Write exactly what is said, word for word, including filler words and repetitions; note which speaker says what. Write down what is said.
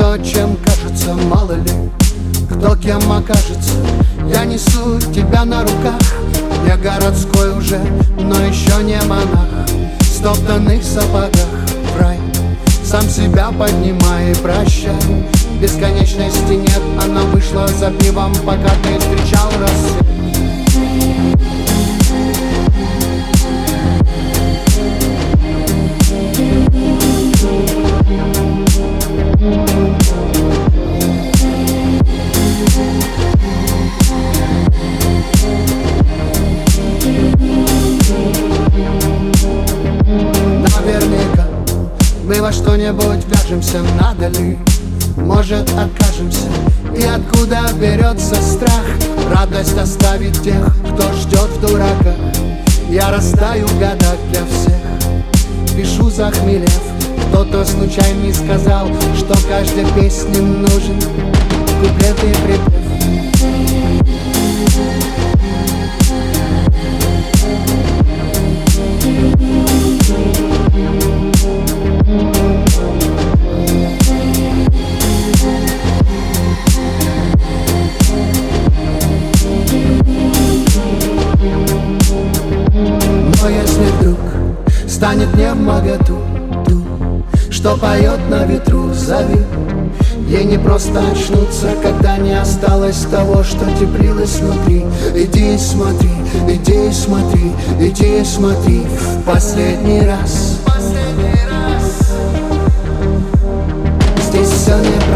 Speaker 1: то, чем кажется, мало ли кто кем окажется. Я несу тебя на руках, я городской уже, но еще не монах. В стоптанных сапогах в рай, сам себя поднимай и прощай. Бесконечности нет, она вышла за пивом, пока ты встречал рассвет. Наверняка мы во что-нибудь вяжемся, надо ли? Может, откажемся? И откуда берется страх? Радость оставить тех, кто ждет в дураках. Я растаю в годах для всех, пишу захмелев. Кто-то случайно сказал, что каждой песне нужен куплет и припев. Но если вдруг станет невмоготу, что поет на ветру, зови. Ей не просто очнуться, когда не осталось того, что теплилось внутри. Иди и смотри, иди и смотри, иди и смотри в последний раз. Здесь все не